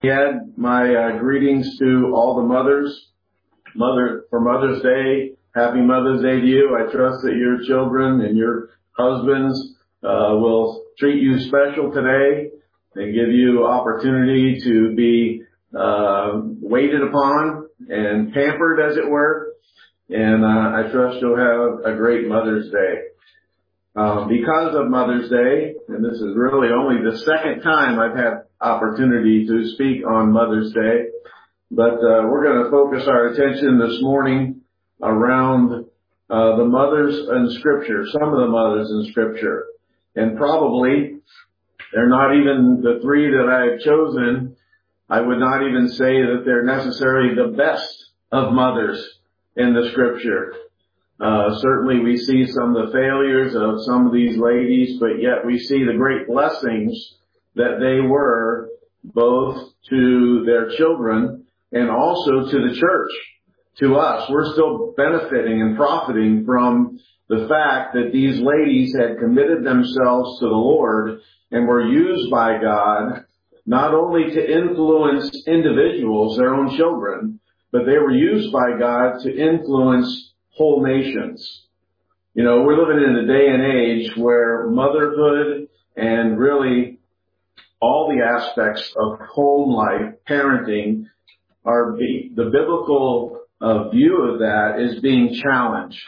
Again, my greetings to all the mothers. For Mother's Day, happy Mother's Day to you. I trust that your children and your husbands will treat you special today and give you opportunity to be waited upon and pampered, as it were. And I trust you'll have a great Mother's Day. Because of Mother's Day, and this is really only the second time I've had opportunity to speak on Mother's Day, but we're going to focus our attention this morning around the mothers in Scripture, some of the mothers in Scripture. And probably they're not even the three that I have chosen. I would not even say that they're necessarily the best of mothers in the Scripture. Certainly we see some of the failures of some of these ladies, but yet we see the great blessings that they were both to their children and also to the church, to us. We're still benefiting and profiting from the fact that these ladies had committed themselves to the Lord and were used by God not only to influence individuals, their own children, but they were used by God to influence whole nations. You know, we're living in a day and age where motherhood and really all the aspects of home life, parenting, are the biblical view of that is being challenged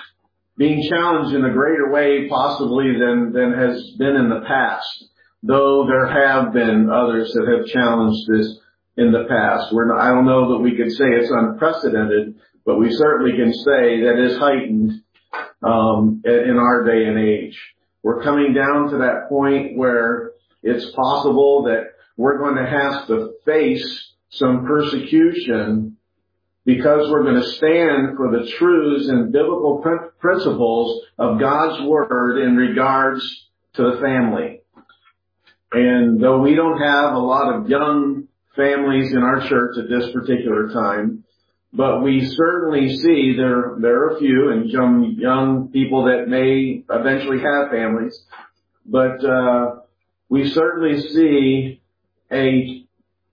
in a greater way possibly than has been in the past, though there have been others that have challenged this in the past. I don't know that we could say it's unprecedented, but we certainly can say that is heightened in our day and age. We're coming down to that point where it's possible that we're going to have to face some persecution because we're going to stand for the truths and biblical principles of God's Word in regards to the family. And though we don't have a lot of young families in our church at this particular time, but we certainly see there are a few and some young people that may eventually have families. But we certainly see a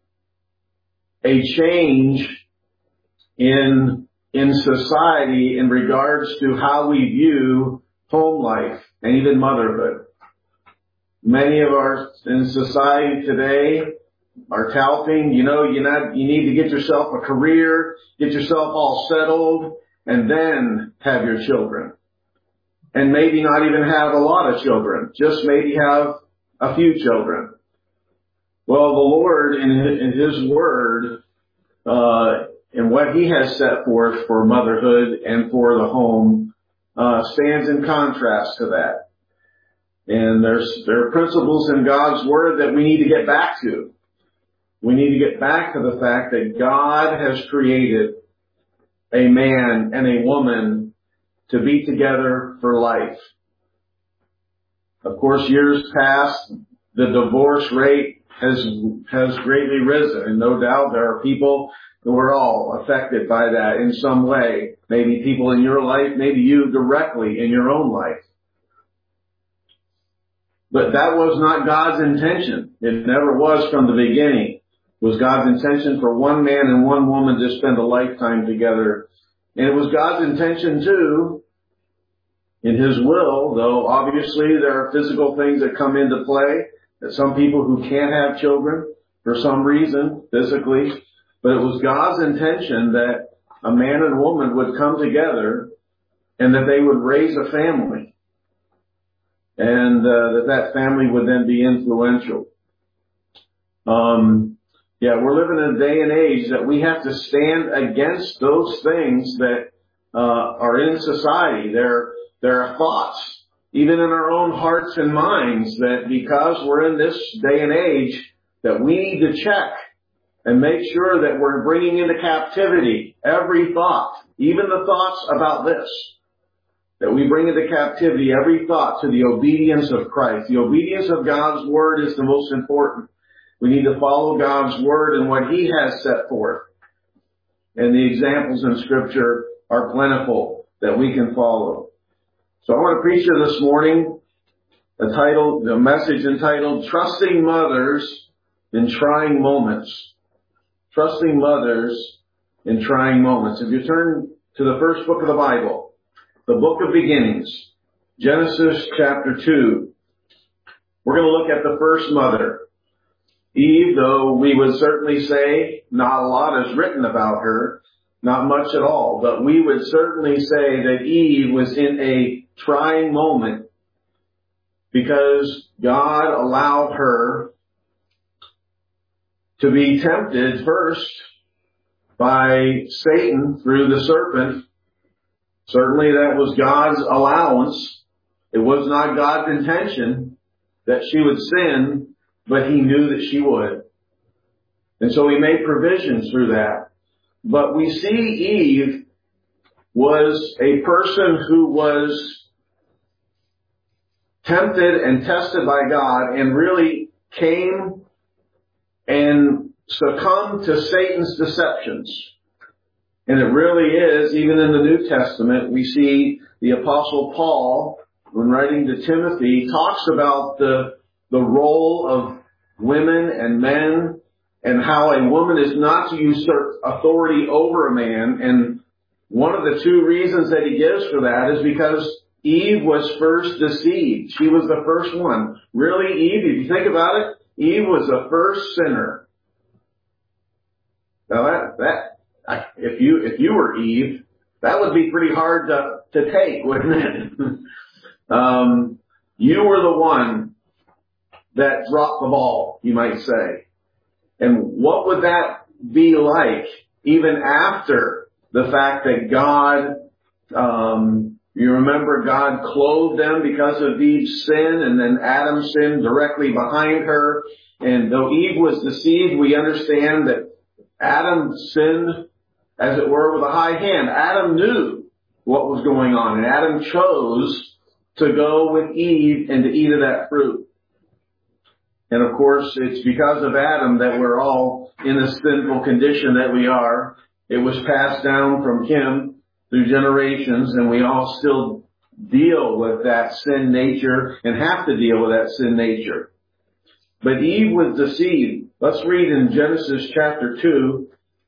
change in society in regards to how we view home life and even motherhood. Many of our in society today are touting, you need to get yourself a career, get yourself all settled, and then have your children. And maybe not even have a lot of children, just maybe have a few children. Well, the Lord in His Word, and what He has set forth for motherhood and for the home, stands in contrast to that. And there are principles in God's Word that we need to get back to. We need to get back to the fact that God has created a man and a woman to be together for life. Of course, years past, the divorce rate has greatly risen, and no doubt there are people who are all affected by that in some way. Maybe people in your life, maybe you directly in your own life. But that was not God's intention. It never was from the beginning. It was God's intention for one man and one woman to spend a lifetime together. And it was God's intention too, in His will, though obviously there are physical things that come into play, that some people who can't have children for some reason, physically, but it was God's intention that a man and woman would come together and that they would raise a family. And that family would then be influential. We're living in a day and age that we have to stand against those things that are in society. There are thoughts, even in our own hearts and minds, that because we're in this day and age, that we need to check and make sure that we're bringing into captivity every thought, even the thoughts about this, that we bring into captivity every thought to the obedience of Christ. The obedience of God's Word is the most important. We need to follow God's Word and what He has set forth. And the examples in Scripture are plentiful that we can follow. So I want to preach you this morning the message entitled, Trusting Mothers in Trying Moments. trusting mothers in trying moments. If you turn to the first book of the Bible, the book of beginnings, Genesis chapter 2, we're going to look at the first mother, Eve, though we would certainly say not a lot is written about her, not much at all, but we would certainly say that Eve was in a trying moment because God allowed her to be tempted first by Satan through the serpent. Certainly that was God's allowance. It was not God's intention that she would sin, but He knew that she would. And so He made provisions through that. But we see Eve was a person who was tempted and tested by God and really came and succumbed to Satan's deceptions. And it really is, even in the New Testament, we see the Apostle Paul, when writing to Timothy, talks about the role of women and men and how a woman is not to usurp authority over a man. And one of the two reasons that he gives for that is because Eve was first deceived. She was the first one. Really, Eve, if you think about it, Eve was the first sinner. Now if you were Eve, that would be pretty hard to take, wouldn't it? You were the one that dropped the ball, you might say. And what would that be like even after the fact that God, you remember God clothed them because of Eve's sin, and then Adam sinned directly behind her. And though Eve was deceived, we understand that Adam sinned, as it were, with a high hand. Adam knew what was going on, and Adam chose to go with Eve and to eat of that fruit. And of course, it's because of Adam that we're all in a sinful condition that we are. It was passed down from him through generations, and we all still deal with that sin nature and have to deal with that sin nature. But Eve was deceived. Let's read in Genesis chapter 2,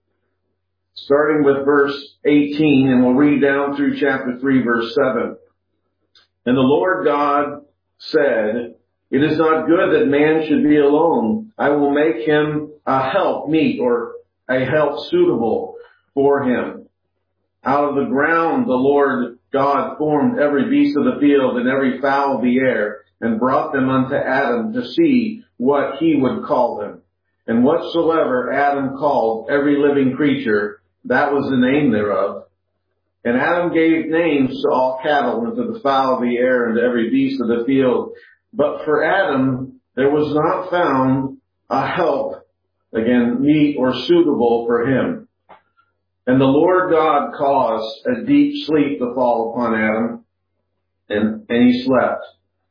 starting with verse 18, and we'll read down through chapter 3, verse 7. And the Lord God said, "It is not good that man should be alone. I will make him a help meet," or a help suitable for him. Out of the ground the Lord God formed every beast of the field and every fowl of the air, and brought them unto Adam to see what he would call them. And whatsoever Adam called every living creature, that was the name thereof. And Adam gave names to all cattle, and to the fowl of the air, and to every beast of the field. But for Adam there was not found a help, again, meet or suitable for him. And the Lord God caused a deep sleep to fall upon Adam, and he slept.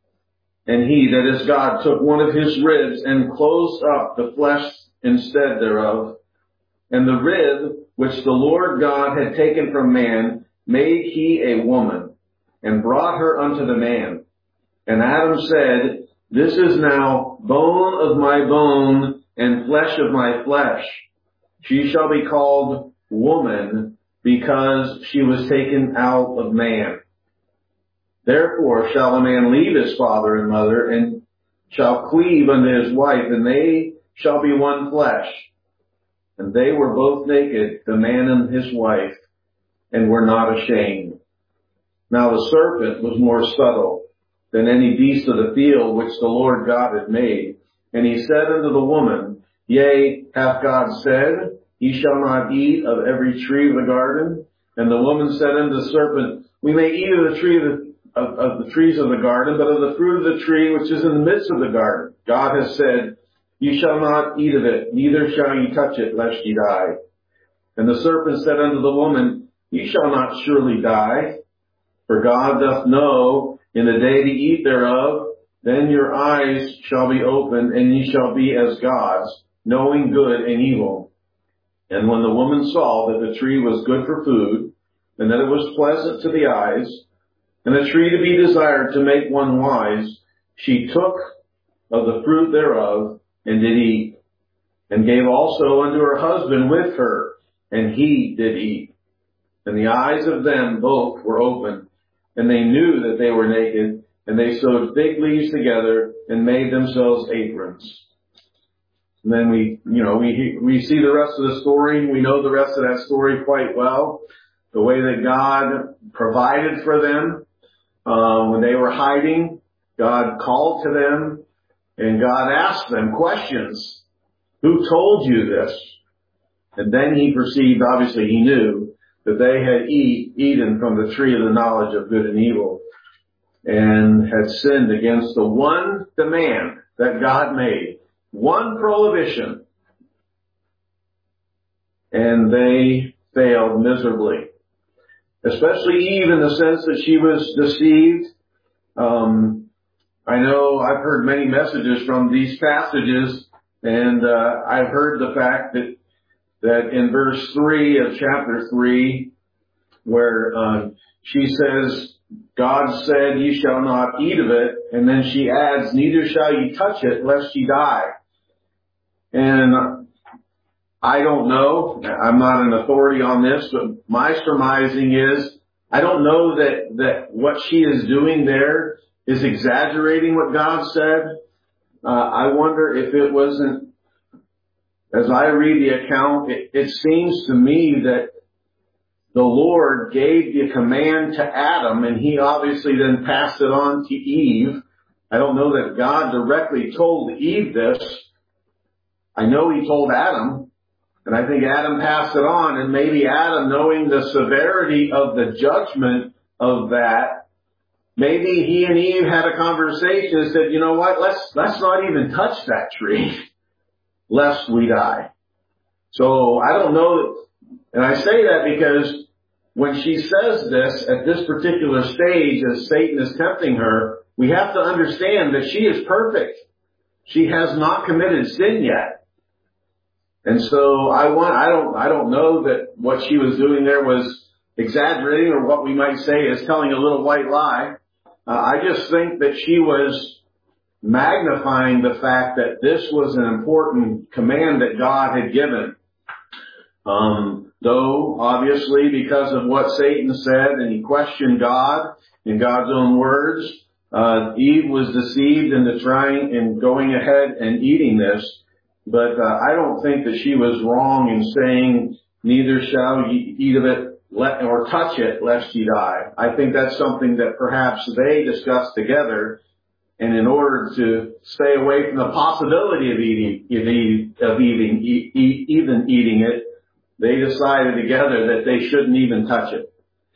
And he, that is God, took one of his ribs and closed up the flesh instead thereof. And the rib which the Lord God had taken from man made he a woman, and brought her unto the man. And Adam said, "This is now bone of my bone and flesh of my flesh. She shall be called woman, because she was taken out of man. Therefore shall a man leave his father and mother, and shall cleave unto his wife, and they shall be one flesh. And they were both naked, the man and his wife, and were not ashamed. Now the serpent was more subtle than any beast of the field which the Lord God had made. And he said unto the woman, Yea, hath God said, Ye shall not eat of every tree of the garden? And the woman said unto the serpent, We may eat of the tree of the trees of the garden, but of the fruit of the tree which is in the midst of the garden, God has said, Ye shall not eat of it, neither shall ye touch it, lest ye die. And the serpent said unto the woman, Ye shall not surely die, for God doth know in the day to eat thereof, then your eyes shall be opened, and ye shall be as gods, knowing good and evil. And when the woman saw that the tree was good for food, and that it was pleasant to the eyes, and a tree to be desired to make one wise, she took of the fruit thereof, and did eat, and gave also unto her husband with her, and he did eat. And the eyes of them both were opened, and they knew that they were naked, and they sewed fig leaves together and made themselves aprons. And then we see the rest of the story. We know the rest of that story quite well. The way that God provided for them when they were hiding, God called to them, and God asked them questions. Who told you this? And then he perceived, obviously he knew, that they had eaten from the tree of the knowledge of good and evil, and had sinned against the one demand that God made, one prohibition, and they failed miserably. Especially Eve, in the sense that she was deceived. I know I've heard many messages from these passages, and I've heard the fact that in verse 3 of chapter 3, where she says, God said, "You shall not eat of it," and then she adds, "Neither shall you touch it, lest ye die." And I don't know. I'm not an authority on this, but my surmising is I don't know that what she is doing there is exaggerating what God said. I wonder if it wasn't, as I read the account, it seems to me that the Lord gave the command to Adam, and he obviously then passed it on to Eve. I don't know that God directly told Eve this. I know he told Adam. And I think Adam passed it on, and maybe Adam, knowing the severity of the judgment of that, maybe he and Eve had a conversation and said, you know what, let's not even touch that tree, lest we die. So I don't know, and I say that because when she says this at this particular stage, as Satan is tempting her, we have to understand that she is perfect. She has not committed sin yet. And so I don't know that what she was doing there was exaggerating, or what we might say is telling a little white lie. I just think that she was magnifying the fact that this was an important command that God had given. Though obviously because of what Satan said, and he questioned God in God's own words, Eve was deceived into trying and going ahead and eating this. But I don't think that she was wrong in saying, neither shall ye eat of it or touch it, lest ye die. I think that's something that perhaps they discussed together, and in order to stay away from the possibility of even eating it, they decided together that they shouldn't even touch it.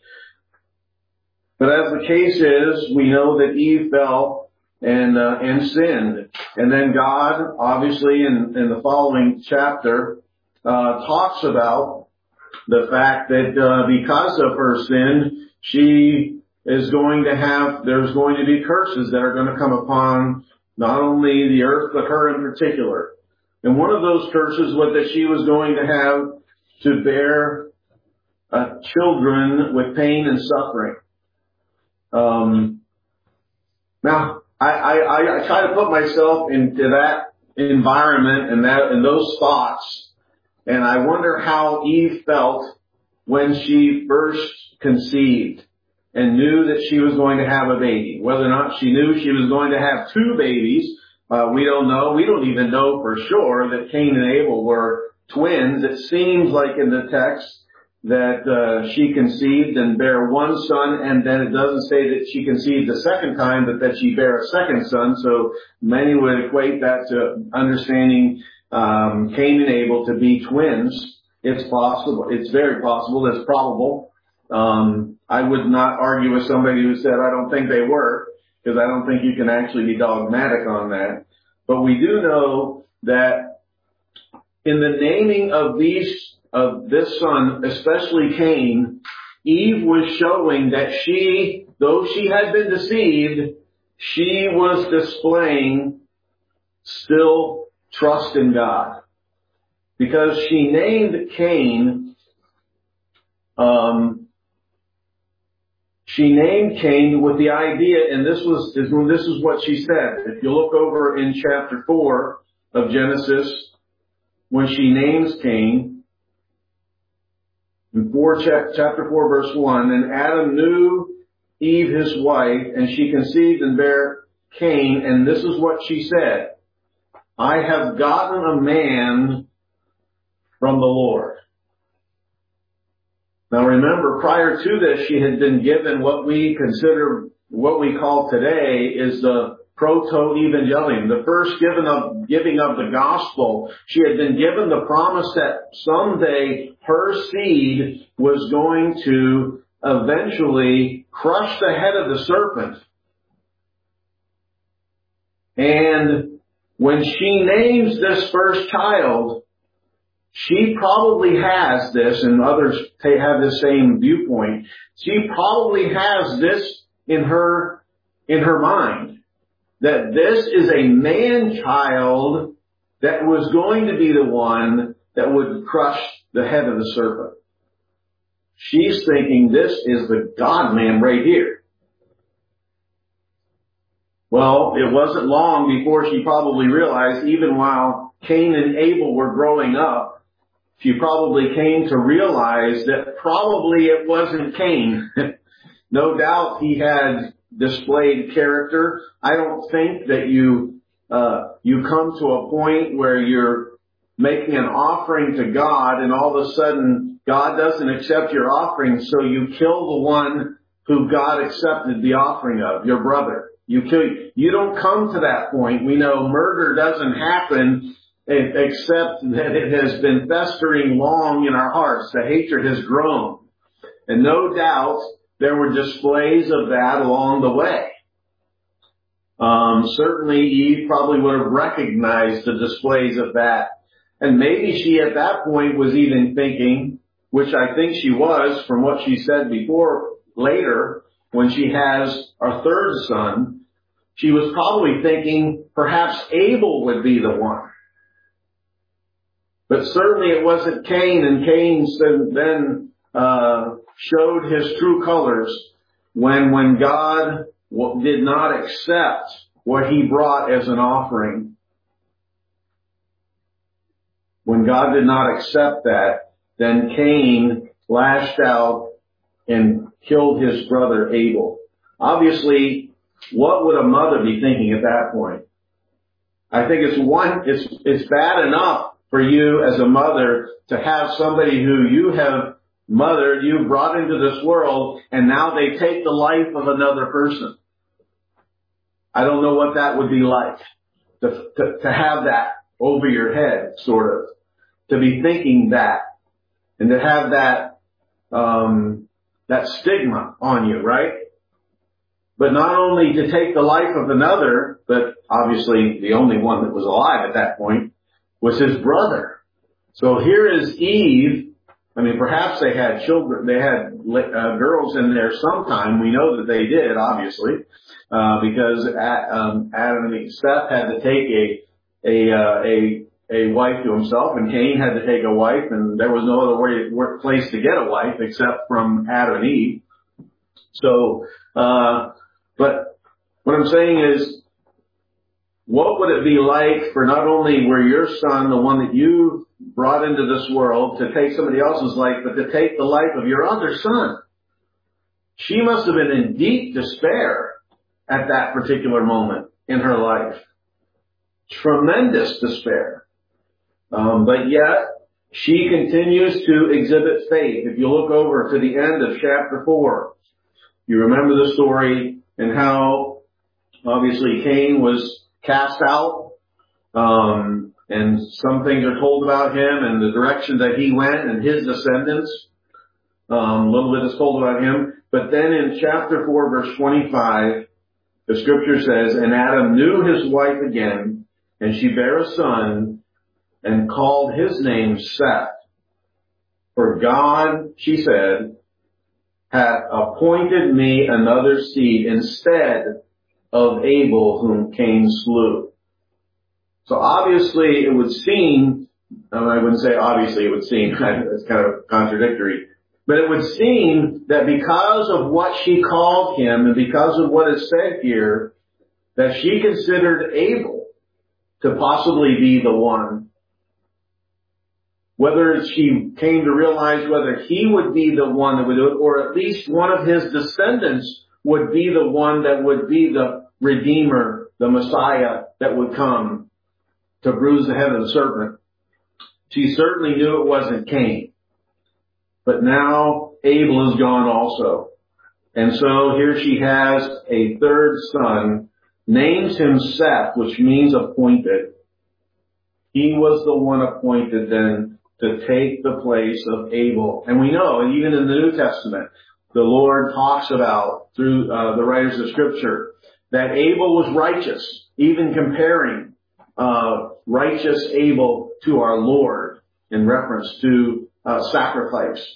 But as the case is, we know that Eve fell and sinned. And then God, obviously, in the following chapter, talks about the fact that because of her sin, she is going to there's going to be curses that are going to come upon not only the earth, but her in particular. And one of those curses was that she was going to have to bear children with pain and suffering. Now, I try to put myself into that environment and those thoughts, and I wonder how Eve felt when she first conceived and knew that she was going to have a baby. Whether or not she knew she was going to have two babies, we don't know. We don't even know for sure that Cain and Abel were twins. It seems like in the text that she conceived and bare one son, and then it doesn't say that she conceived the second time, but that she bare a second son. So many would equate that to understanding Cain and Abel to be twins. It's possible. It's very possible. It's probable. I would not argue with somebody who said I don't think they were, because I don't think you can actually be dogmatic on that. But we do know that in the naming of this son, especially Cain, Eve was showing that she, though she had been deceived, she was displaying still trust in God. Because she named Cain, with the idea, and this is what she said. If you look over in chapter 4 of Genesis, when she names Cain, in chapter 4, verse 1, and Adam knew Eve his wife, and she conceived and bare Cain, and this is what she said, I have gotten a man from the Lord. Now remember, prior to this, she had been given what we call today is the proto-evangelium, the first giving of the gospel. She had been given the promise that someday her seed was going to eventually crush the head of the serpent. And when she names this first child, she probably has this, and others have the same viewpoint. She probably has this in her mind, that this is a man-child that was going to be the one that would crush the head of the serpent. She's thinking this is the God-man right here. Well, it wasn't long before she probably realized, even while Cain and Abel were growing up, she probably came to realize that probably it wasn't Cain. No doubt he had displayed character. I don't think that you come to a point where you're making an offering to God and all of a sudden God doesn't accept your offering, so you kill the one who God accepted the offering of, your brother. You don't come to that point. We know murder doesn't happen except that it has been festering long in our hearts. The hatred has grown. And no doubt there were displays of that along the way. Certainly Eve probably would have recognized the displays of that. And maybe she at that point was even thinking, which I think she was from what she said before, later, when she has our third son, she was probably thinking perhaps Abel would be the one. But certainly it wasn't Cain, and Cain then showed his true colors when God did not accept what he brought as an offering. When God did not accept that, then Cain lashed out and killed his brother Abel. Obviously, what would a mother be thinking at that point? I think it's bad enough for you as a mother to have somebody who you have mothered, you brought into this world, and now they take the life of another person. I don't know what that would be like to have that over your head, sort of, to be thinking that, and to have that stigma on you, right? But not only to take the life of another, but obviously the only one that was alive at that point was his brother. So here is Eve. I mean, perhaps they had children, they had girls in there sometime. We know that they did, obviously, because Adam and Eve, Seth had to take a wife to himself, and Cain had to take a wife, and there was no other place to get a wife except from Adam and Eve. So, but what I'm saying is, what would it be like for not only were your son the one that you brought into this world to take somebody else's life, but to take the life of your other son? She must have been in deep despair at that particular moment in her life. Tremendous despair. But yet, she continues to exhibit faith. If you look over to the end of chapter 4, you remember the story and how obviously Cain was cast out, and some things are told about him and the direction that he went and his descendants. A little bit is told about him. But then in chapter 4, verse 25, the scripture says, and Adam knew his wife again, and she bare a son, and called his name Seth. For God, she said, hath appointed me another seed instead of Abel whom Cain slew. So obviously it would seem, I wouldn't say obviously it would seem, it's kind of contradictory, but it would seem that because of what she called him and because of what is said here, that she considered Abel to possibly be the one whether she came to realize whether he would be the one that would do it, or at least one of his descendants would be the one that would be the Redeemer, the Messiah that would come to bruise the head of the serpent. She certainly knew it wasn't Cain. But now Abel is gone also. And so here she has a third son, names him Seth, which means appointed. He was the one appointed then to take the place of Abel. And we know, and even in the New Testament, the Lord talks about, through the writers of Scripture, that Abel was righteous, even comparing righteous Abel to our Lord in reference to sacrifice.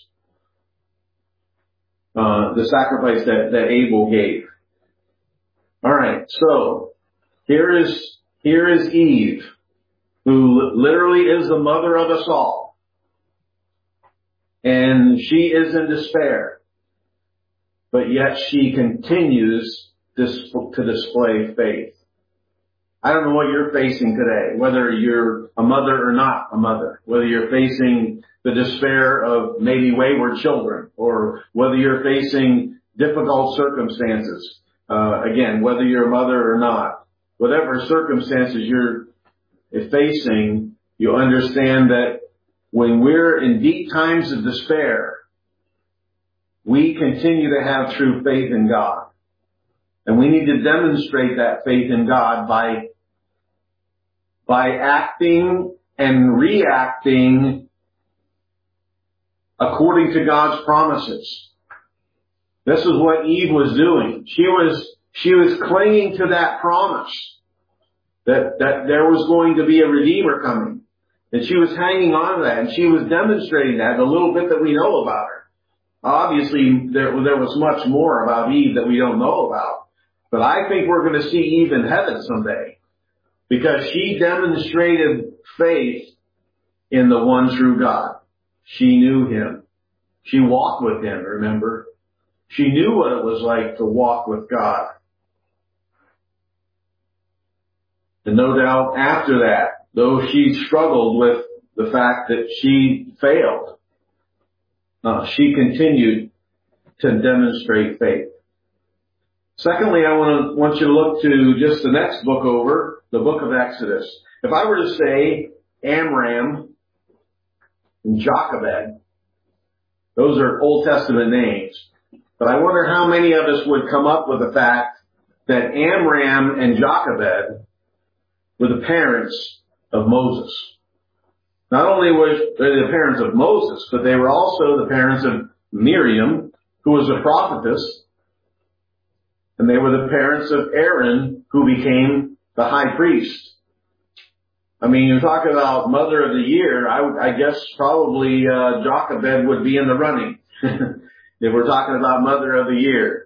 The sacrifice that Abel gave. All right, so here is Eve, who literally is the mother of us all. And she is in despair. But yet she continues to display faith. I don't know what you're facing today, whether you're a mother or not a mother, whether you're facing the despair of maybe wayward children, or whether you're facing difficult circumstances. Again, whether you're a mother or not, whatever circumstances you're facing, you understand that when we're in deep times of despair, we continue to have true faith in God. And we need to demonstrate that faith in God by acting and reacting according to God's promises. This is what Eve was doing. She was clinging to that promise that there was going to be a Redeemer coming. And she was hanging on to that, and she was demonstrating that, the little bit that we know about her. Obviously, there was much more about Eve that we don't know about. But I think we're going to see Eve in heaven someday, because she demonstrated faith in the one true God. She knew Him. She walked with Him, remember? She knew what it was like to walk with God. And no doubt after that, though she struggled with the fact that she failed, she continued to demonstrate faith. Secondly, I want you to look to just the next book over, the book of Exodus. If I were to say Amram and Jochebed, those are Old Testament names. But I wonder how many of us would come up with the fact that Amram and Jochebed were the parents of Moses. Not only were they the parents of Moses, but they were also the parents of Miriam, who was a prophetess. And they were the parents of Aaron, who became the high priest. I mean, you talk about Mother of the Year, I guess probably Jochebed would be in the running. If we're talking about Mother of the Year.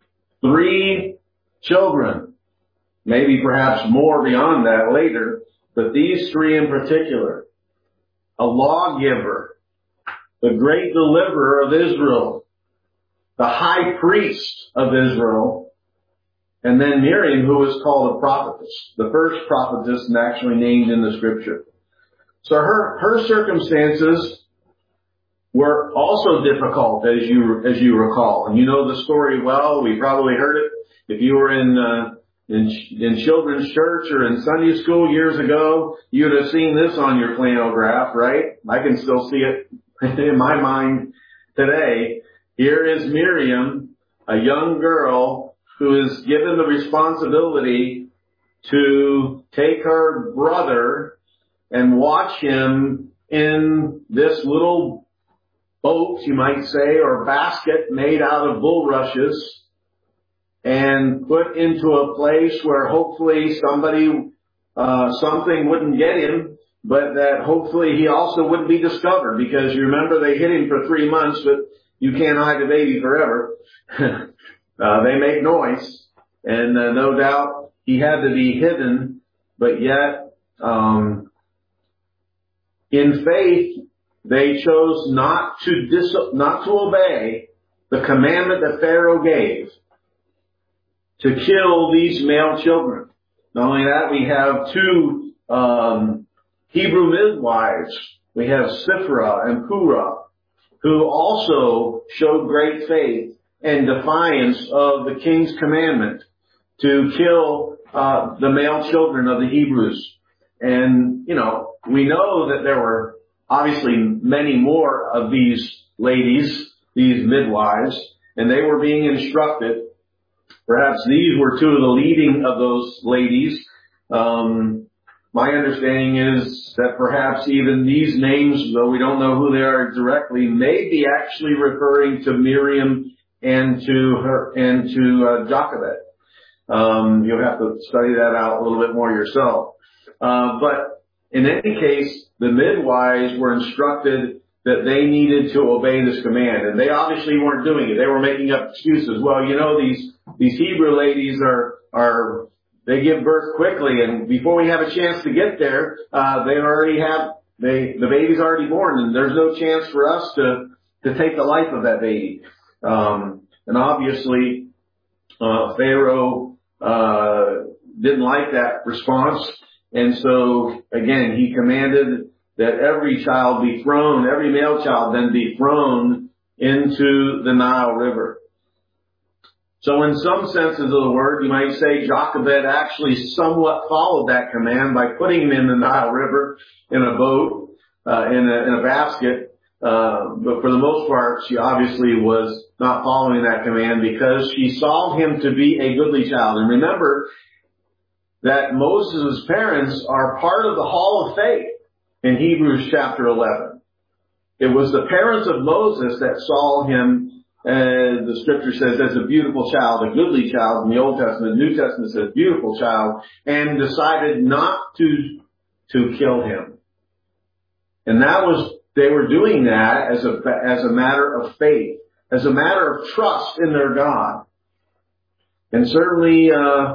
3 children, maybe perhaps more beyond that later, but these 3 in particular. A lawgiver, the great deliverer of Israel, the high priest of Israel, and then Miriam, who was called a prophetess, the first prophetess actually named in the Scripture. So her circumstances were also difficult, as you recall, and you know the story well. We probably heard it if you were in children's church or in Sunday school years ago. You'd have seen this on your flannel graph, right? I can still see it in my mind today. Here is Miriam, a young girl who is given the responsibility to take her brother and watch him in this little boat, you might say, or basket made out of bulrushes, and put into a place where hopefully something wouldn't get him, but that hopefully he also wouldn't be discovered, because you remember they hid him for 3 months, but you can't hide a baby forever. They make noise, and no doubt he had to be hidden, but yet, in faith, they chose not to obey the commandment that Pharaoh gave to kill these male children. Not only that, we have 2 Hebrew midwives We have Siphrah and Purah, who also showed great faith and defiance of the king's commandment to kill the male children of the Hebrews. And, we know that there were obviously many more of these ladies, these midwives, and they were being instructed. Perhaps these were two of the leading of those ladies. My understanding is that perhaps even these names, though we don't know who they are directly, may be actually referring to Miriam and to Jochebed. You'll have to study that out a little bit more yourself. But in any case, the midwives were instructed that they needed to obey this command, and they obviously weren't doing it. They were making up excuses. Well, these Hebrew ladies they give birth quickly, and before we have a chance to get there, the baby's already born, and there's no chance for us to take the life of that baby. And obviously, Pharaoh didn't like that response, and so again he commanded that every male child then be thrown into the Nile River. So in some senses of the word, you might say Jochebed actually somewhat followed that command by putting him in the Nile River in a boat, in a basket. But for the most part, she obviously was not following that command because she saw him to be a goodly child. And remember that Moses' parents are part of the Hall of Faith in Hebrews chapter 11. It was the parents of Moses that saw him, the scripture says, as a beautiful child, a goodly child in the Old Testament. The New Testament says beautiful child, and decided not to kill him. And they were doing that as a matter of faith, as a matter of trust in their God. And certainly,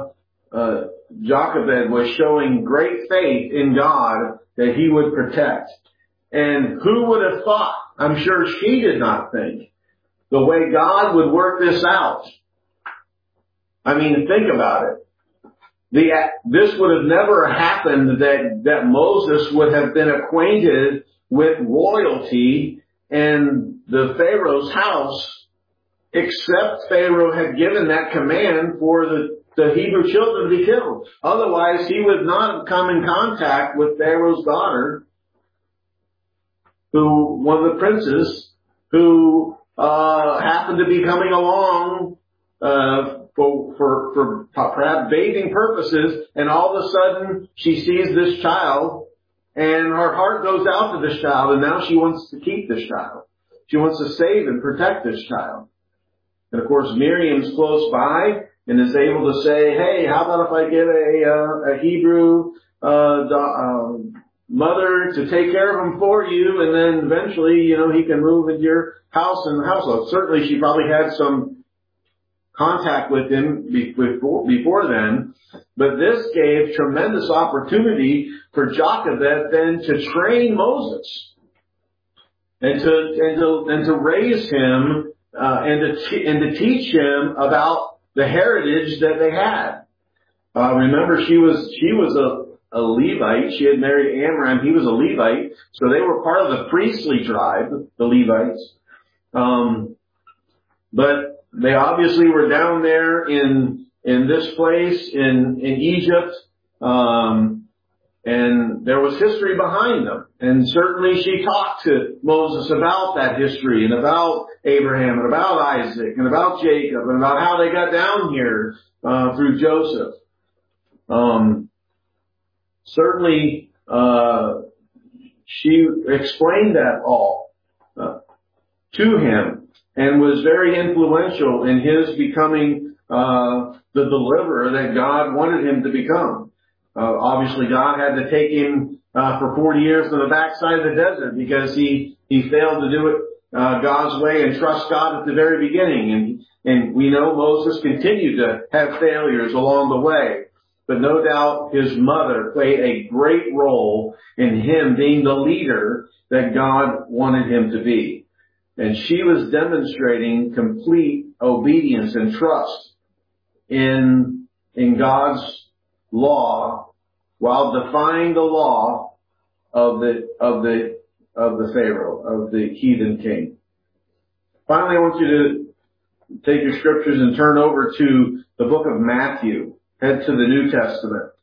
Jochebed was showing great faith in God that he would protect. And who would have thought? I'm sure she did not think the way God would work this out. I mean, think about it. This would have never happened that Moses would have been acquainted with royalty and the Pharaoh's house, except Pharaoh had given that command for the Hebrew children to be killed. Otherwise, he would not have come in contact with Pharaoh's daughter, one of the princes, who happened to be coming along for perhaps bathing purposes, and all of a sudden she sees this child, and her heart goes out to this child, and now she wants to keep this child. She wants to save and protect this child. And of course, Miriam's close by and is able to say, hey, how about if I get a Hebrew mother to take care of him for you, and then eventually, he can move into your house and household. Certainly she probably had some contact with him before then, but this gave tremendous opportunity for Jochebed then to train Moses and to raise him and to teach him about the heritage that they had. Remember, she was a Levite. She had married Amram. He was a Levite. So they were part of the priestly tribe, the Levites. But they obviously were down there in this place in Egypt. And there was history behind them. And certainly she talked to Moses about that history and about Abraham and about Isaac and about Jacob and about how they got down here, through Joseph. Certainly, she explained that all to him and was very influential in his becoming the deliverer that God wanted him to become. Obviously, God had to take him for 40 years to the backside of the desert because he failed to do it God's way and trust God at the very beginning. And we know Moses continued to have failures along the way. But no doubt his mother played a great role in him being the leader that God wanted him to be. And she was demonstrating complete obedience and trust in God's law while defying the law of the of the Pharaoh, of the heathen king. Finally, I want you to take your scriptures and turn over to the book of Matthew. Head to the New Testament.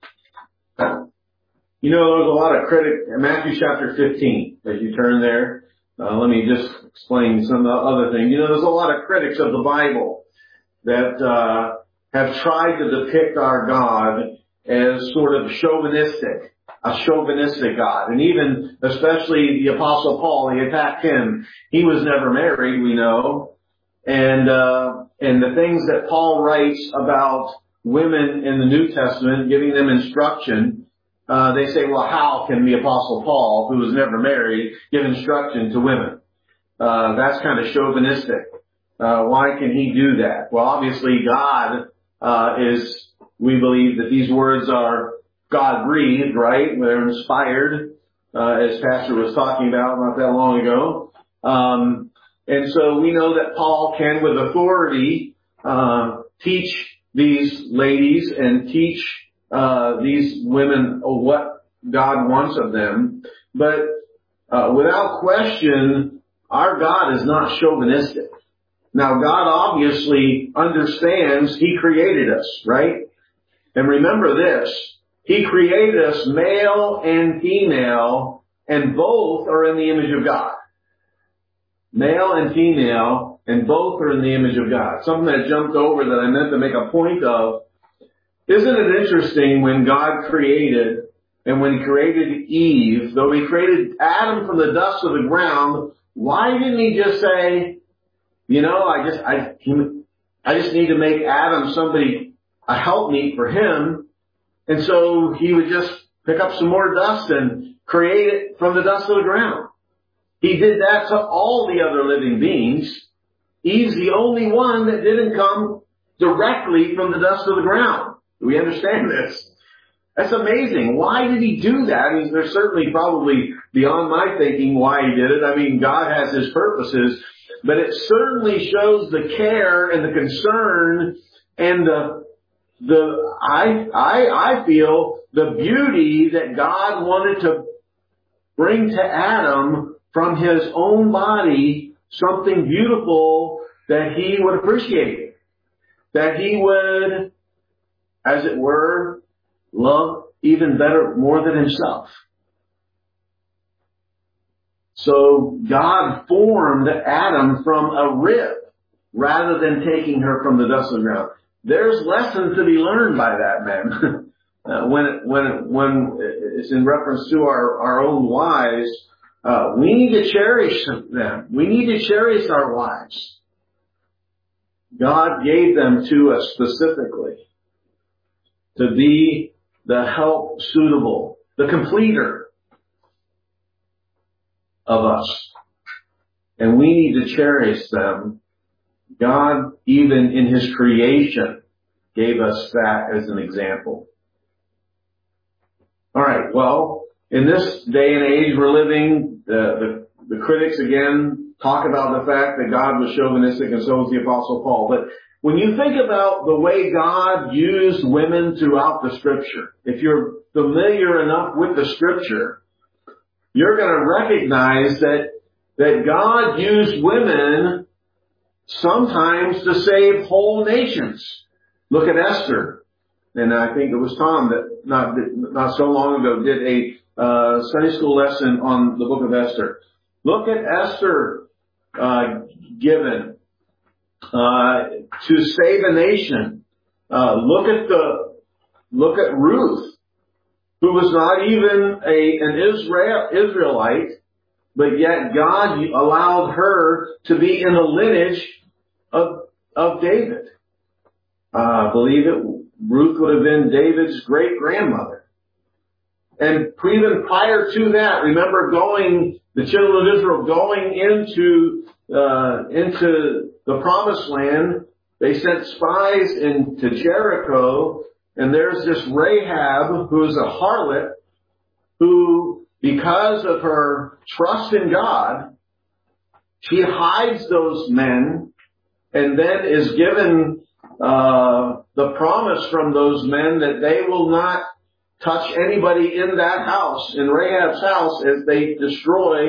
You know, there's a lot of Matthew chapter 15, as you turn there. Let me just explain some other things. You know, there's a lot of critics of the Bible that have tried to depict our God as sort of chauvinistic, a chauvinistic God. And even, especially the Apostle Paul, he attacked him. He was never married, we know. And the things that Paul writes about women in the New Testament, giving them instruction, they say, well, how can the Apostle Paul, who was never married, give instruction to women? That's kind of chauvinistic. Why can he do that? Well, obviously God we believe that these words are God-breathed, right? They're inspired, as Pastor was talking about not that long ago. And so we know that Paul can, with authority, teach these ladies and teach these women what God wants of them. But without question, our God is not chauvinistic. Now, God obviously understands He created us, right? And remember this, He created us male and female, and both are in the image of God. Male and female, and both are in the image of God. Something that jumped over that I meant to make a point of. Isn't it interesting when God created, and when He created Eve, though He created Adam from the dust of the ground, why didn't He just say, you know, I just need to make Adam somebody, a helpmeet for him. And so He would just pick up some more dust and create it from the dust of the ground. He did that to all the other living beings. He's the only one that didn't come directly from the dust of the ground. Do we understand this? That's amazing. Why did He do that? I mean, there's certainly probably beyond my thinking why He did it. I mean, God has His purposes. But it certainly shows the care and the concern and I feel the beauty that God wanted to bring to Adam from His own body, something beautiful that he would appreciate, that he would, as it were, love even better, more than himself. So God formed Adam from a rib rather than taking her from the dust of the ground. There's lessons to be learned by that, man. When it's in reference to our own wives, we need to cherish them. We need to cherish our wives. God gave them to us specifically to be the help suitable, the completer of us. And we need to cherish them. God, even in His creation, gave us that as an example. All right, well, in this day and age we're living, the critics again talk about the fact that God was chauvinistic, and so was the Apostle Paul. But when you think about the way God used women throughout the Scripture, if you're familiar enough with the Scripture, you're going to recognize that God used women sometimes to save whole nations. Look at Esther. And I think it was Tom that not so long ago did a Sunday school lesson on the book of Esther. Look at Esther given to save a nation. Look at Ruth, who was not even an Israelite, but yet God allowed her to be in the lineage of David. I believe Ruth would have been David's great-grandmother. And even prior to that, remember the children of Israel going into the promised land. They sent spies into Jericho, and there's this Rahab, who's a harlot, who, because of her trust in God, she hides those men and then is given the promise from those men that they will not touch anybody in that house, in Rahab's house, as they destroy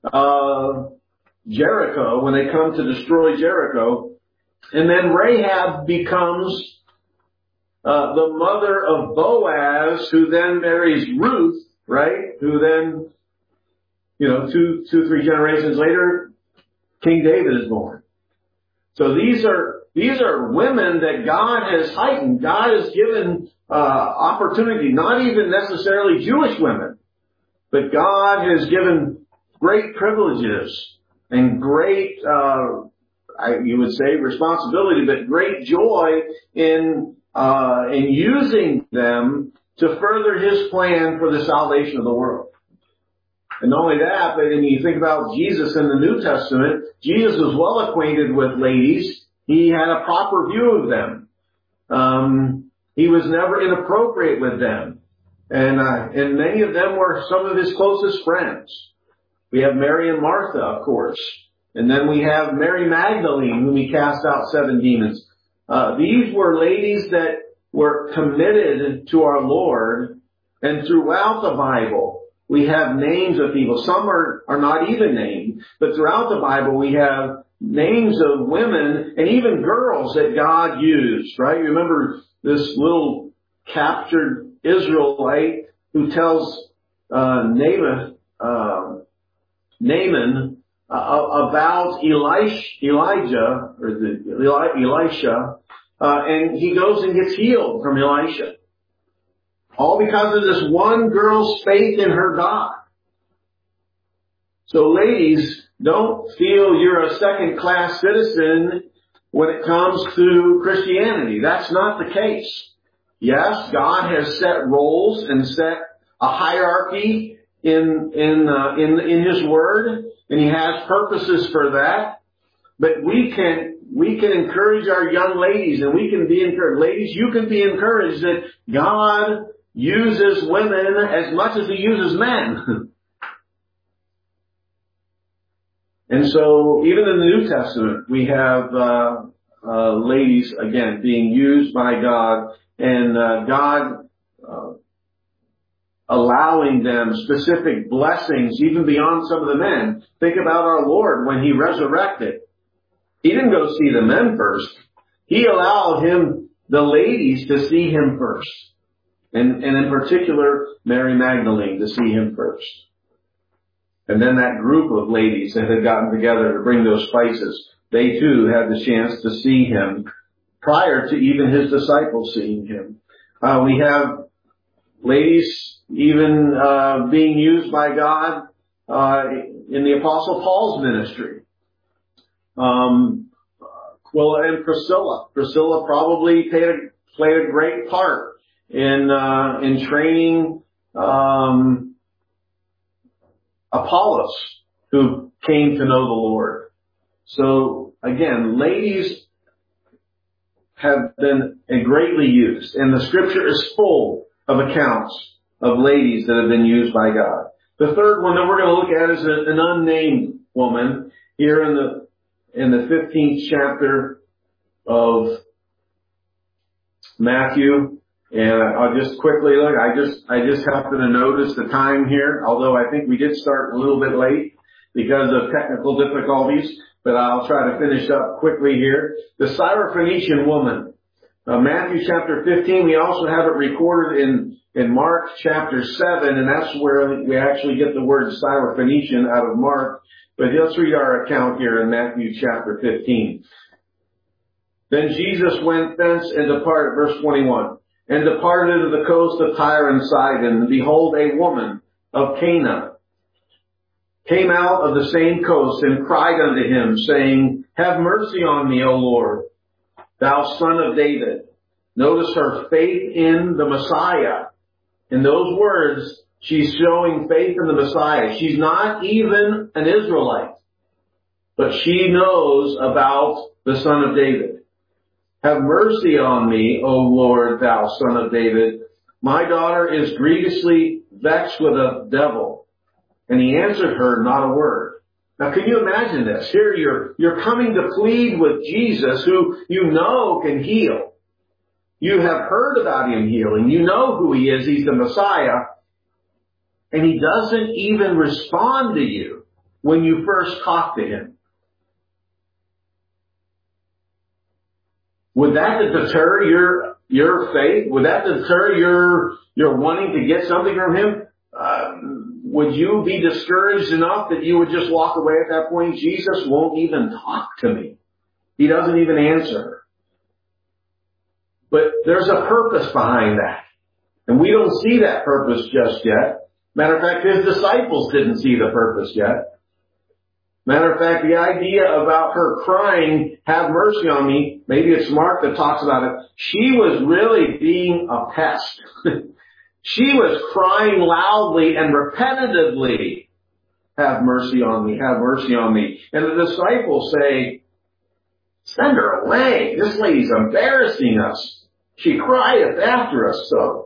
Jericho, when they come to destroy Jericho. And then Rahab becomes the mother of Boaz, who then marries Ruth, right? Who then, two, 3 generations later, King David is born. So these are women that God has heightened. God has given opportunity, not even necessarily Jewish women, but God has given great privileges and great, you would say, responsibility, but great joy in using them to further His plan for the salvation of the world. And not only that, but when you think about Jesus in the New Testament, Jesus was well acquainted with ladies. He had a proper view of them. He was never inappropriate with them. And many of them were some of His closest friends. We have Mary and Martha, of course. And then we have Mary Magdalene, whom He cast out 7 demons. These were ladies that were committed to our Lord. And throughout the Bible, we have names of people. Some are not even named. But throughout the Bible, we have names of women and even girls that God used, right? You remember this little captured Israelite who tells Naaman about Elijah, Elisha, and he goes and gets healed from Elisha. All because of this one girl's faith in her God. So ladies, don't feel you're a second-class citizen when it comes to Christianity. That's not the case. Yes, God has set roles and set a hierarchy in His Word, and He has purposes for that. But we can encourage our young ladies, and we can be encouraged. Ladies, you can be encouraged that God uses women as much as He uses men. And so, even in the New Testament, we have ladies, again, being used by God, and God allowing them specific blessings, even beyond some of the men. Think about our Lord when He resurrected. He didn't go see the men first. He allowed the ladies to see Him first. And in particular, Mary Magdalene to see Him first. And then that group of ladies that had gotten together to bring those spices, they too had the chance to see Him prior to even His disciples seeing Him. We have ladies even being used by God in the Apostle Paul's ministry. Aquila and Priscilla. Priscilla probably played a great part in training Apollos, who came to know the Lord. So again, ladies have been greatly used, and the Scripture is full of accounts of ladies that have been used by God. The third one that we're going to look at is an unnamed woman here in the 15th chapter of Matthew. And I'll just quickly look. I just happened to notice the time here, although I think we did start a little bit late because of technical difficulties, but I'll try to finish up quickly here. The Syrophoenician woman. Matthew chapter 15, we also have it recorded in Mark chapter 7, and that's where we actually get the word Syrophoenician out of Mark. But let's read our account here in Matthew chapter 15. Then Jesus went thence and departed, verse 21. And departed to the coast of Tyre and Sidon, and behold, a woman of Canaan came out of the same coast and cried unto Him, saying, Have mercy on me, O Lord, thou Son of David. Notice her faith in the Messiah. In those words, she's showing faith in the Messiah. She's not even an Israelite, but she knows about the Son of David. Have mercy on me, O Lord, thou Son of David. My daughter is grievously vexed with a devil. And He answered her not a word. Now, can you imagine this? Here you're coming to plead with Jesus, who you know can heal. You have heard about Him healing. You know who He is. He's the Messiah. And He doesn't even respond to you. when you first talked to him? Would that deter your faith? Would that deter your wanting to get something from him? Would you be discouraged enough that you would just walk away at that point? Jesus won't even talk to me. He doesn't even answer. But there's a purpose behind that. And we don't see that purpose just yet. Matter of fact, his disciples didn't see the purpose yet. Matter of fact, the idea about her crying, have mercy on me, maybe it's Mark that talks about it, she was really being a pest. She was crying loudly and repetitively, have mercy on me, have mercy on me. And the disciples say, send her away. This lady's embarrassing us. She crieth after us so.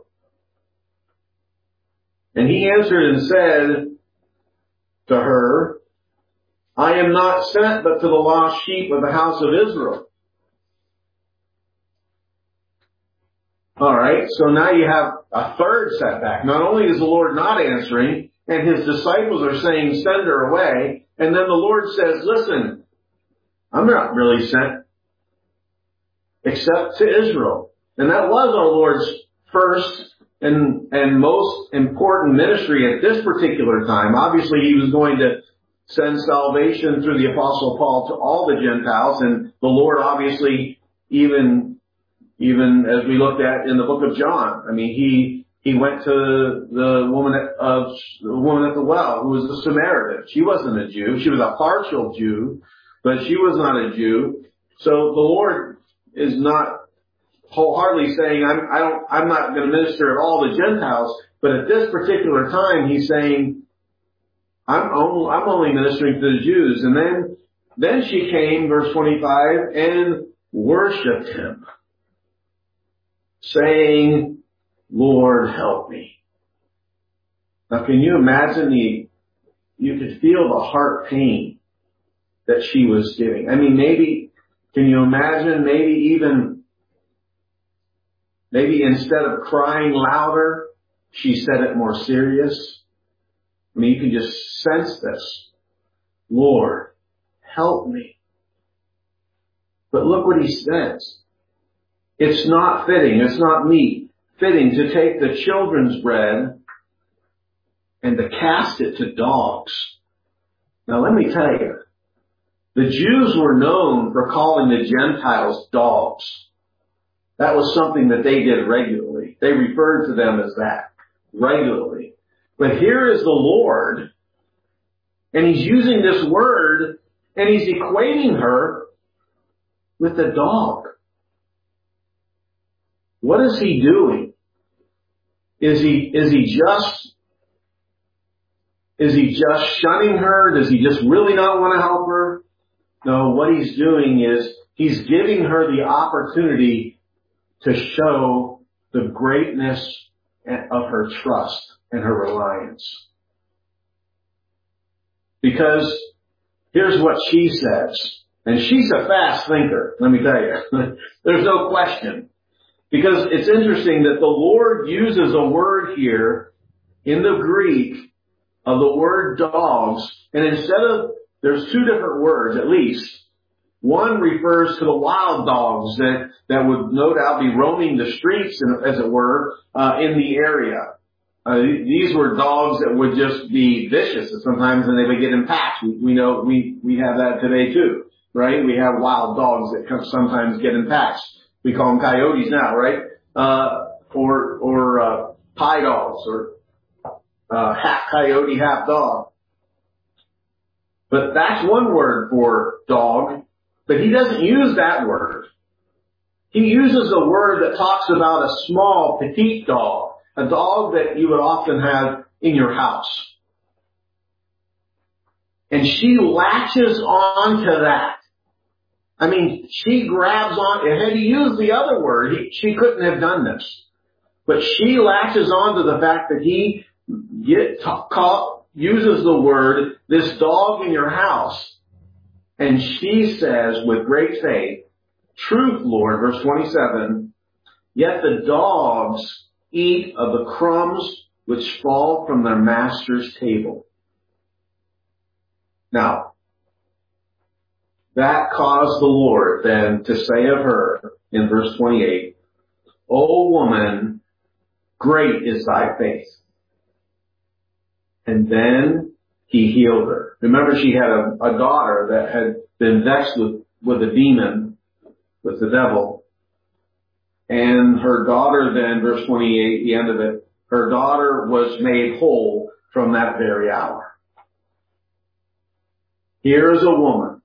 And he answered and said to her, I am not sent but to the lost sheep of the house of Israel. Alright, so now you have a third setback. Not only is the Lord not answering, and his disciples are saying, send her away, and then the Lord says, listen, I'm not really sent except to Israel. And that was our Lord's first and most important ministry at this particular time. Obviously, he was going to send salvation through the Apostle Paul to all the Gentiles, and the Lord obviously, even as we looked at in the book of John, I mean, he went to the woman at the well, who was a Samaritan. She wasn't a Jew. She was a partial Jew, but she was not a Jew. So the Lord is not wholeheartedly saying, I'm not going to minister at all to Gentiles, but at this particular time, he's saying, I'm only ministering to the Jews. And then she came, verse 25, and worshipped him, saying, Lord, help me. Now, can you imagine you could feel the heart pain that she was giving. I mean, can you imagine maybe instead of crying louder, she said it more serious? I mean, you can just sense this. Lord, help me. But look what he says. It's not fitting, it's not fitting to take the children's bread and to cast it to dogs. Now let me tell you, the Jews were known for calling the Gentiles dogs. That was something that they did regularly. They referred to them as that regularly. But here is the Lord, and he's using this word, and he's equating her with a dog. What is he doing? Is he just shunning her? Does he just really not want to help her? No, what he's doing is he's giving her the opportunity to show the greatness of her trust and her reliance. Because here's what she says. And she's a fast thinker, let me tell you. There's no question. Because it's interesting that the Lord uses a word here in the Greek of the word dogs. And there's two different words at least. One refers to the wild dogs that would no doubt be roaming the streets, as it were, in the area. These were dogs that would just be vicious, and sometimes they would get in packs. We know we have that today too, right? We have wild dogs that sometimes get in packs. We call them coyotes now, right? Or pie dogs, or half coyote, half dog. But that's one word for dog. But he doesn't use that word. He uses a word that talks about a small, petite dog. A dog that you would often have in your house. And she latches on to that. I mean, she grabs on. Had he used the other word, she couldn't have done this. But she latches on to the fact that he uses the word, this dog in your house. And she says with great faith, truth, Lord, verse 27, yet the dogs eat of the crumbs which fall from their master's table. Now, that caused the Lord then to say of her in verse 28, O woman, great is thy faith. And then he healed her. Remember, she had a daughter that had been vexed with a demon, with the devil. And her daughter then, verse 28, the end of it, her daughter was made whole from that very hour. Here is a woman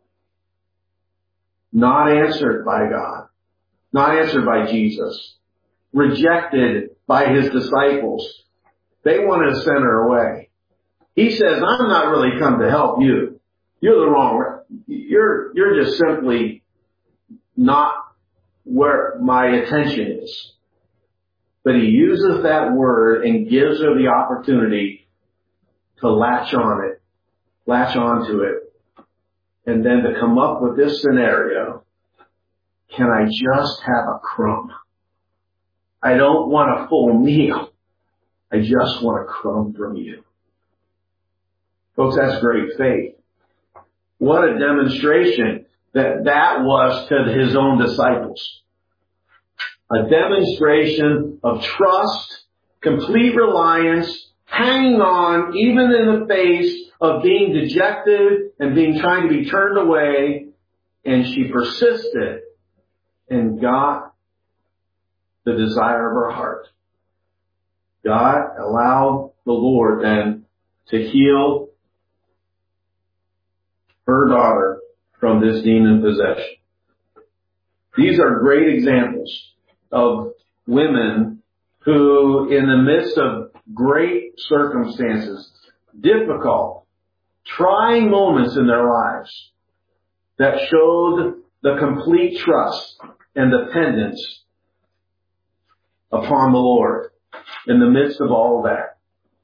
not answered by God, not answered by Jesus, rejected by his disciples. They wanted to send her away. He says, I'm not really come to help you. You're the wrong, you're just simply not where my attention is. But he uses that word and gives her the opportunity to latch onto it, and then to come up with this scenario. Can I just have a crumb? I don't want a full meal. I just want a crumb from you. Folks, that's great faith. What a demonstration that was to his own disciples. A demonstration of trust, complete reliance, hanging on even in the face of being dejected and trying to be turned away. And she persisted and got the desire of her heart. God allowed the Lord then to heal her daughter from this demon possession. These are great examples of women who, in the midst of great circumstances, difficult, trying moments in their lives, that showed the complete trust and dependence upon the Lord in the midst of all of that.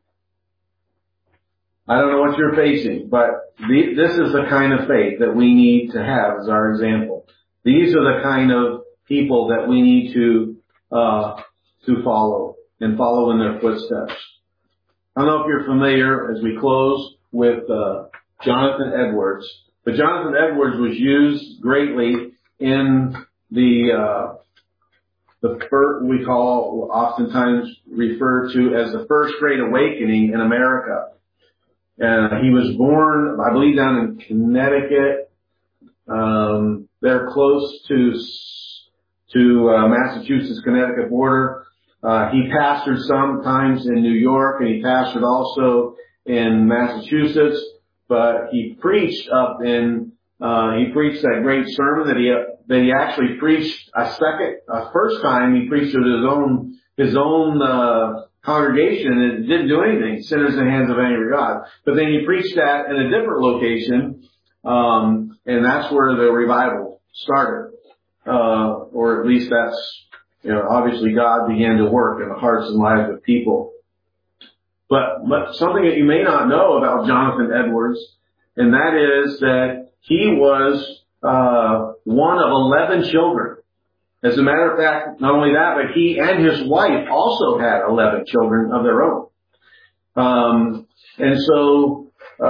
I don't know what you're facing, but this is the kind of faith that we need to have as our example. These are the kind of people that we need to follow and follow in their footsteps. I don't know if you're familiar, as we close, with Jonathan Edwards, but Jonathan Edwards was used greatly in the first, we call, oftentimes referred to as the First Great Awakening in America. He was born, I believe, down in Connecticut. They're close to Massachusetts, Connecticut border. He pastored sometimes in New York, and he pastored also in Massachusetts. But he preached he preached that great sermon that he actually preached first time he preached to his own congregation, and it didn't do anything. Sinners in the hands of angry God. But then he preached that in a different location, and that's where the revival started. Or at least that's, obviously God began to work in the hearts and lives of people. But something that you may not know about Jonathan Edwards, and that is that he was one of 11 children. As a matter of fact, not only that, but he and his wife also had 11 children of their own. And so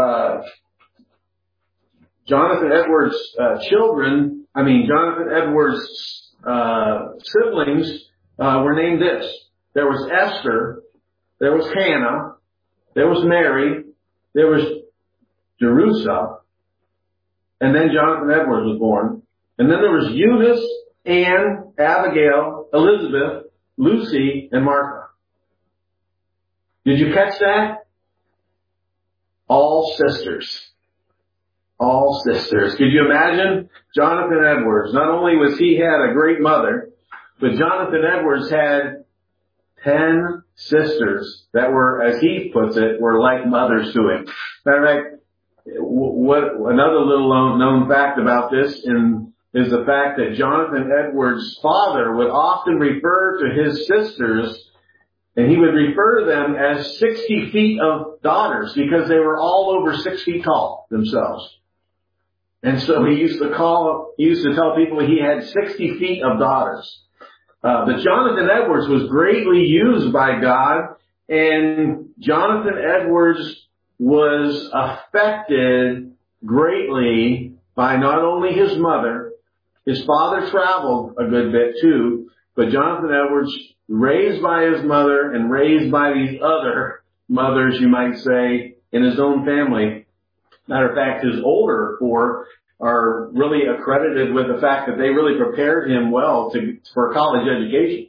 Jonathan Edwards' Jonathan Edwards' siblings were named this. There was Esther, there was Hannah, there was Mary, there was Jerusha, and then Jonathan Edwards was born. And then there was Eunice, Anne, Abigail, Elizabeth, Lucy, and Martha. Did you catch that? All sisters. All sisters. Could you imagine? Jonathan Edwards, not only was he had a great mother, but Jonathan Edwards had 10 sisters that were, as he puts it, were like mothers to him. Matter of fact, another little known fact about this is the fact that Jonathan Edwards' father would often refer to his sisters, and he would refer to them as 60 feet of daughters, because they were all over 6 feet tall themselves. And so he used to tell people he had 60 feet of daughters. But Jonathan Edwards was greatly used by God, and Jonathan Edwards was affected greatly by not only his mother, his father traveled a good bit too, but Jonathan Edwards, raised by his mother and raised by these other mothers, you might say, in his own family. Matter of fact, his older four are really accredited with the fact that they really prepared him well for a college education.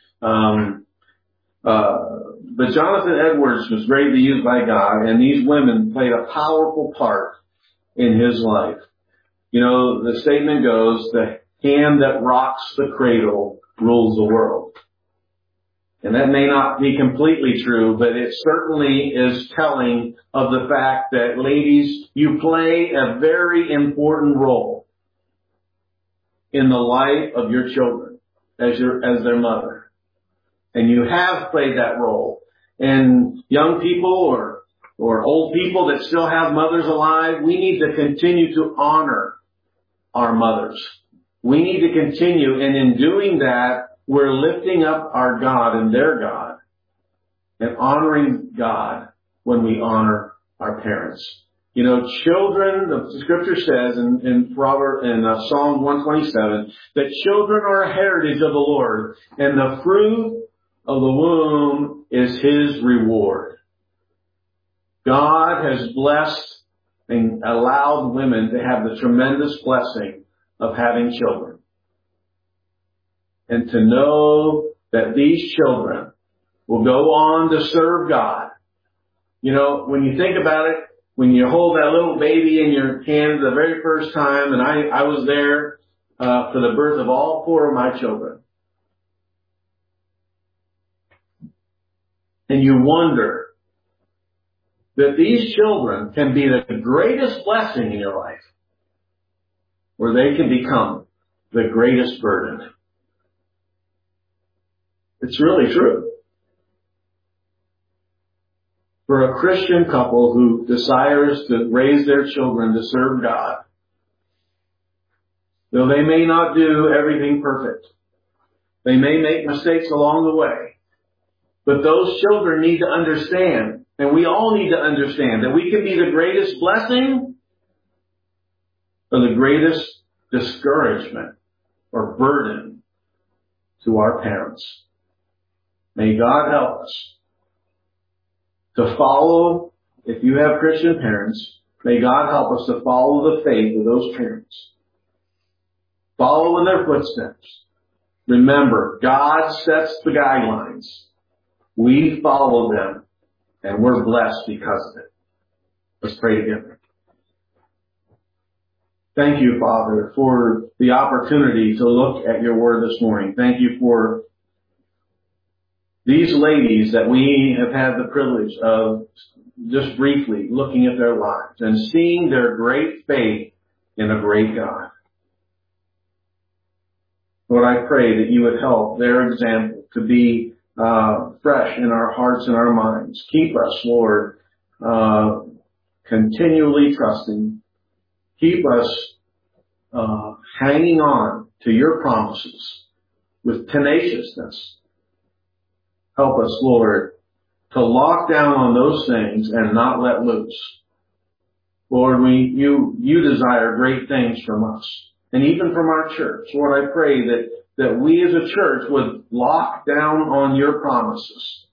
But Jonathan Edwards was greatly used by God, and these women played a powerful part in his life. You know, the statement goes, the hand that rocks the cradle rules the world. And that may not be completely true, but it certainly is telling of the fact that, ladies, you play a very important role in the life of your children as their mother. And you have played that role. And young people or old people that still have mothers alive, we need to continue to honor our mothers. We need to continue, and in doing that, we're lifting up our God and their God and honoring God when we honor our parents. You know, children, the scripture says in Psalm 127, that children are a heritage of the Lord, and the fruit of the womb is his reward. God has blessed and allowed women to have the tremendous blessing of having children. And to know that these children will go on to serve God. You know, when you think about it, when you hold that little baby in your hand the very first time, and I was there for the birth of all four of my children. And you wonder that these children can be the greatest blessing in your life, or they can become the greatest burden. It's really true. For a Christian couple who desires to raise their children to serve God, though they may not do everything perfect, they may make mistakes along the way, but those children need to understand, and we all need to understand, that we can be the greatest blessing or the greatest discouragement or burden to our parents. May God help us to follow, if you have Christian parents, may God help us to follow the faith of those parents. Follow in their footsteps. Remember, God sets the guidelines. We follow them, and we're blessed because of it. Let's pray together. Thank you, Father, for the opportunity to look at your word this morning. Thank you for these ladies that we have had the privilege of just briefly looking at their lives and seeing their great faith in a great God. Lord, I pray that you would help their example to be fresh in our hearts and our minds. Keep us, Lord, continually trusting. Keep us hanging on to your promises with tenaciousness. Help us, Lord, to lock down on those things and not let loose. Lord, you desire great things from us, and even from our church. Lord, I pray that we as a church would lock down on your promises.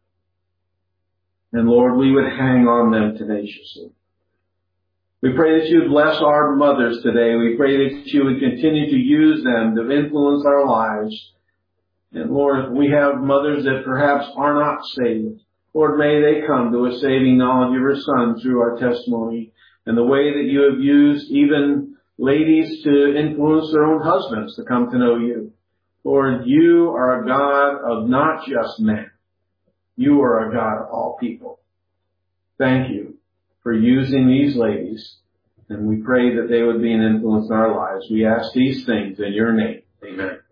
And Lord, we would hang on them tenaciously. We pray that you would bless our mothers today. We pray that you would continue to use them to influence our lives. And Lord, we have mothers that perhaps are not saved. Lord, may they come to a saving knowledge of your Son through our testimony and the way that you have used even ladies to influence their own husbands to come to know you. Lord, you are a God of not just men. You are a God of all people. Thank you for using these ladies, and we pray that they would be an influence in our lives. We ask these things in your name. Amen.